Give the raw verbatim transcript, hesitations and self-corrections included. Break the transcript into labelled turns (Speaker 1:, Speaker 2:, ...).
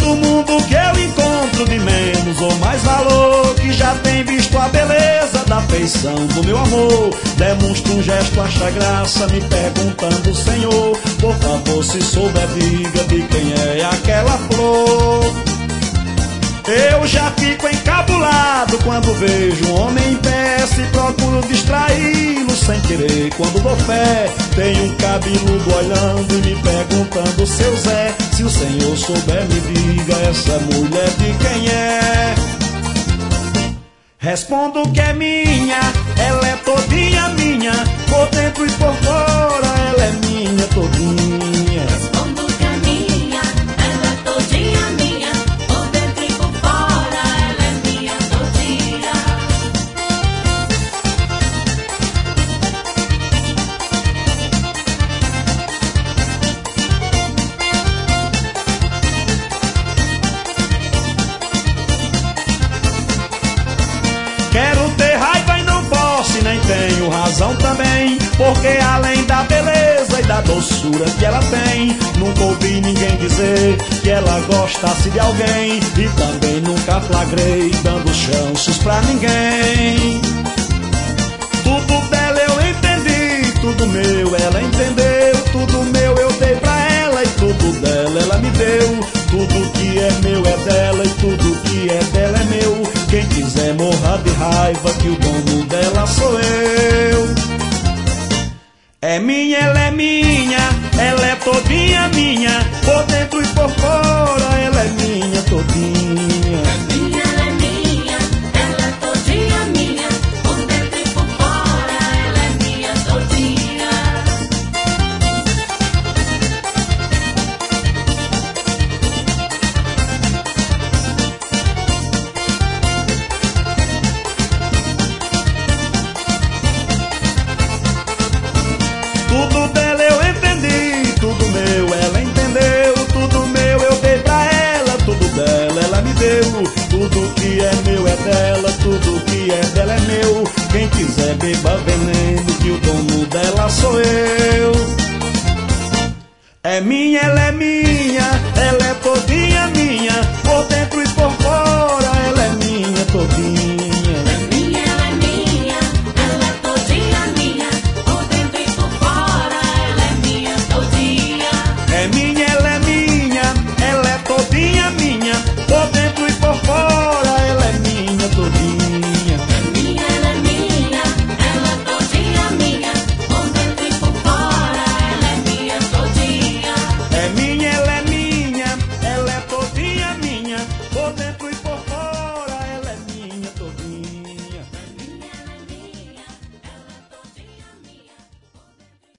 Speaker 1: todo mundo que eu encontro de menos ou mais valor, que já tem visto a beleza da feição do meu amor, demonstra um gesto, acha graça, me perguntando, Senhor, por favor, se souber, diga de quem é aquela flor. Eu já fico encabulado quando vejo um homem em pé, se procuro distraí-lo sem querer. Quando dou fé, tem um cabeludo olhando e me perguntando, seu Zé, se o senhor souber, me diga, essa mulher de quem é? Respondo que é minha, ela é todinha minha, por dentro e por fora, ela é minha todinha.
Speaker 2: Respondo que é minha, ela é todinha minha, por dentro e por fora, ela é minha todinha.
Speaker 1: Quero ter raiva e não posso, e nem tenho razão também, porque além da beleza e da doçura que ela tem, nunca ouvi ninguém dizer que ela gostasse de alguém, e também nunca flagrei dando chances pra ninguém. Tudo dela eu entendi, tudo meu ela entendeu, tudo meu eu dei pra ela e tudo dela ela me deu. Tudo que é meu é dela e tudo que é dela é meu. Quem quiser morra de raiva que o dono dela sou eu. É minha, ela